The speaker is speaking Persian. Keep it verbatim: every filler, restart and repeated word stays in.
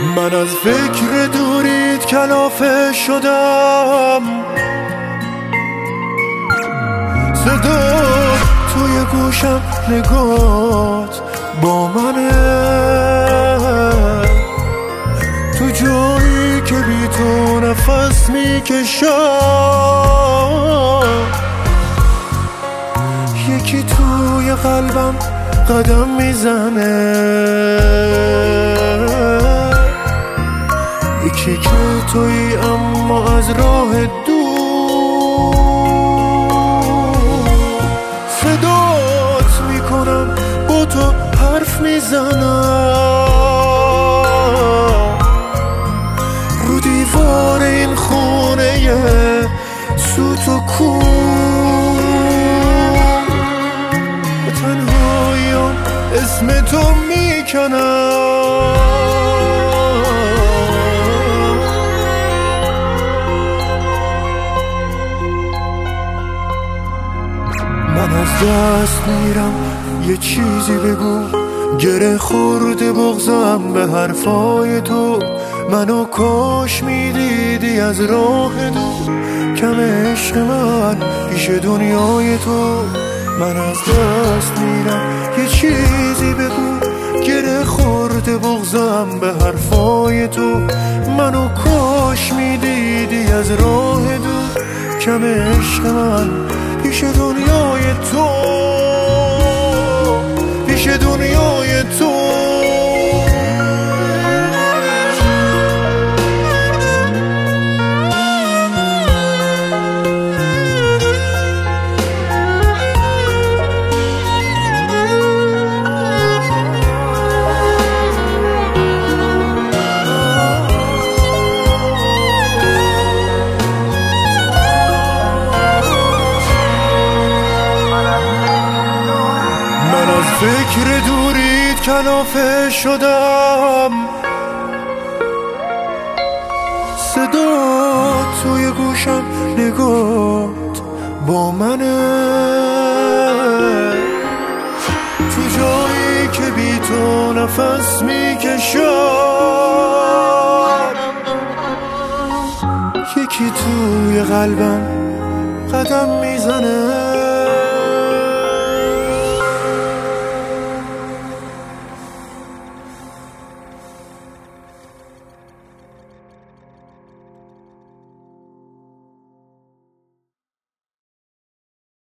من از فکر دورید کلافه شدم، صدا توی گوشم نگات با منه، تو جایی که بی تو نفس میکشم، یکی توی قلبم قدم میزنه، یکی که توی اما از راه دور صدات میکنم، با تو حرف میزنم، رو دیوار این خونه سوت و کور به تنهاییم اسم تو میکنم. من از دست میرم، یه چیزی بگو، گره خورده بغضم به حرفای تو، منو کاش میدیدی از راه دور، کم عشق من پیش دنیای تو. من از دست میرم، یه چیزی بگو، گره خورده بغضم به حرفای تو، منو کاش میدیدی از راه دور، کم عشق من پیش دنیای تو، پیش دنیای تو. فکر دورید کلافه شدم، صدا توی گوشم نگات با منه، تو جایی که بی تو نفس میکشم، یکی توی قلبم قدم میزنه،